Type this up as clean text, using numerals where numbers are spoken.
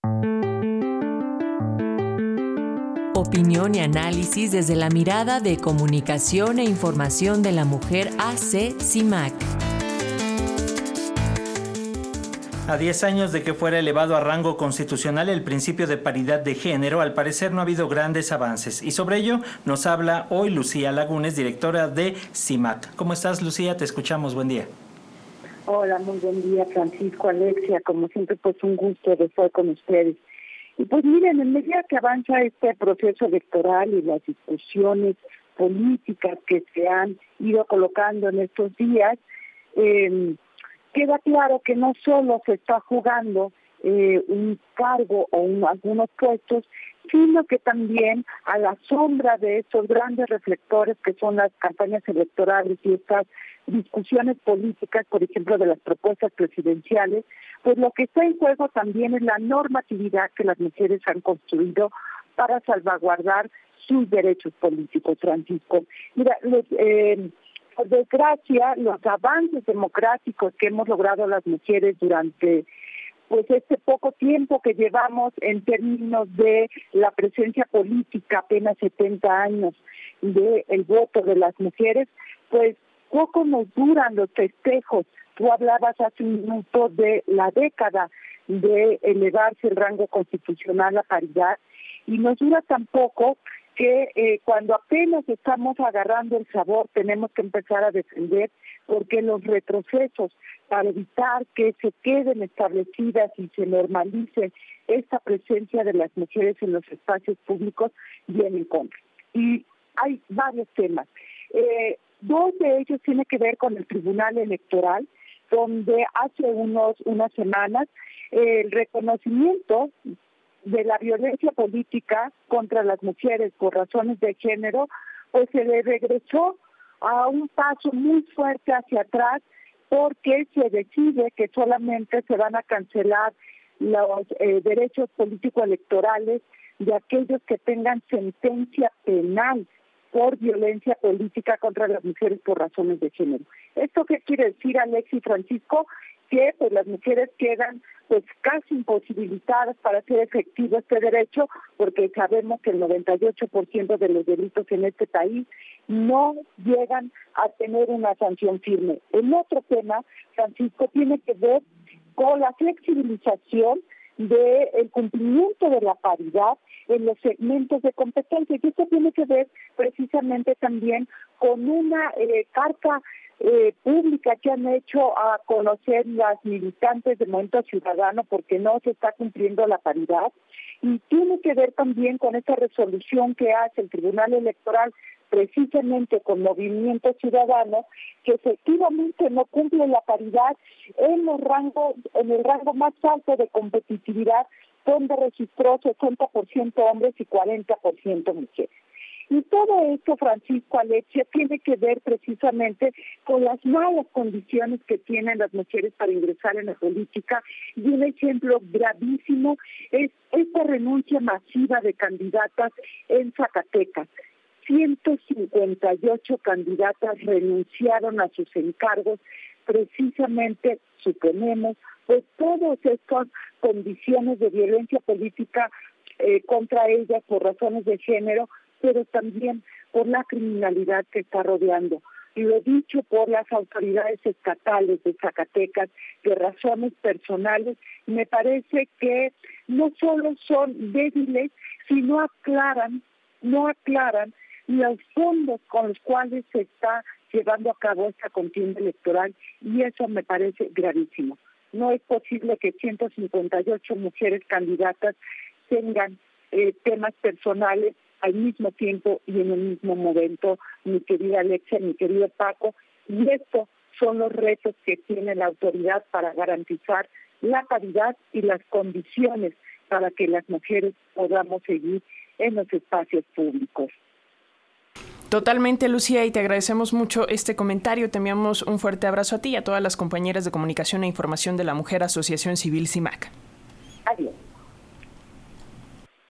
Opinión y análisis desde la mirada de Comunicación e Información de la Mujer AC CIMAC. A 10 años de que fuera elevado a rango constitucional el principio de paridad de género, al parecer no ha habido grandes avances. Y sobre ello nos habla hoy Lucía Lagunes, directora de CIMAC. ¿Cómo estás, Lucía? Te escuchamos. Buen día. Hola, muy buen día, Francisco, Alexia. Como siempre, pues un gusto de estar con ustedes. Y pues miren, en medida que avanza este proceso electoral y las discusiones políticas que se han ido colocando en estos días, queda claro que no solo se está jugando un cargo o algunos puestos, sino que también a la sombra de estos grandes reflectores que son las campañas electorales y estas discusiones políticas, por ejemplo, de las propuestas presidenciales, pues lo que está en juego también es la normatividad que las mujeres han construido para salvaguardar sus derechos políticos, Francisco. Mira, por desgracia, los avances democráticos que hemos logrado las mujeres durante pues este poco tiempo que llevamos en términos de la presencia política, apenas 70 años del voto de las mujeres, pues poco nos duran los festejos. Tú hablabas hace un minuto de la década de elevarse el rango constitucional a paridad, y nos dura tampoco que cuando apenas estamos agarrando el sabor tenemos que empezar a defender, porque los retrocesos para evitar que se queden establecidas y se normalice esta presencia de las mujeres en los espacios públicos vienen en contra. Y hay varios temas. Dos de ellos tienen que ver con el Tribunal Electoral, donde hace unas semanas el reconocimiento de la violencia política contra las mujeres por razones de género, pues se le regresó a un paso muy fuerte hacia atrás, porque se decide que solamente se van a cancelar los derechos político-electorales de aquellos que tengan sentencia penal por violencia política contra las mujeres por razones de género. ¿Esto qué quiere decir, Alexis y Francisco? Que pues las mujeres quedan pues casi imposibilitadas para hacer efectivo este derecho, porque sabemos que el 98% de los delitos en este país no llegan a tener una sanción firme. El otro tema, Francisco, tiene que ver con la flexibilización del cumplimiento de la paridad en los segmentos de competencia. Y esto tiene que ver precisamente también con una carta pública que han hecho a conocer las militantes de Movimiento Ciudadano, porque no se está cumpliendo la paridad, y tiene que ver también con esta resolución que hace el Tribunal Electoral precisamente con Movimiento Ciudadano, que efectivamente no cumple la paridad en el rango más alto de competitividad, donde registró 60% hombres y 40% mujeres. Y todo esto, Francisco, Alexia, tiene que ver precisamente con las malas condiciones que tienen las mujeres para ingresar en la política, y un ejemplo gravísimo es esta renuncia masiva de candidatas en Zacatecas. 158 candidatas renunciaron a sus encargos, precisamente, suponemos, pues todas estas condiciones de violencia política contra ellas por razones de género, pero también por la criminalidad que está rodeando. Y lo dicho por las autoridades estatales de Zacatecas, de razones personales, me parece que no solo son débiles, sino no aclaran los fondos con los cuales se está llevando a cabo esta contienda electoral, y eso me parece gravísimo. No es posible que 158 mujeres candidatas tengan temas personales al mismo tiempo y en el mismo momento, mi querida Alexia, mi querido Paco, y estos son los retos que tiene la autoridad para garantizar la paridad y las condiciones para que las mujeres podamos seguir en los espacios públicos. Totalmente, Lucía, y te agradecemos mucho este comentario. Te enviamos un fuerte abrazo a ti y a todas las compañeras de Comunicación e Información de la Mujer, Asociación Civil CIMAC.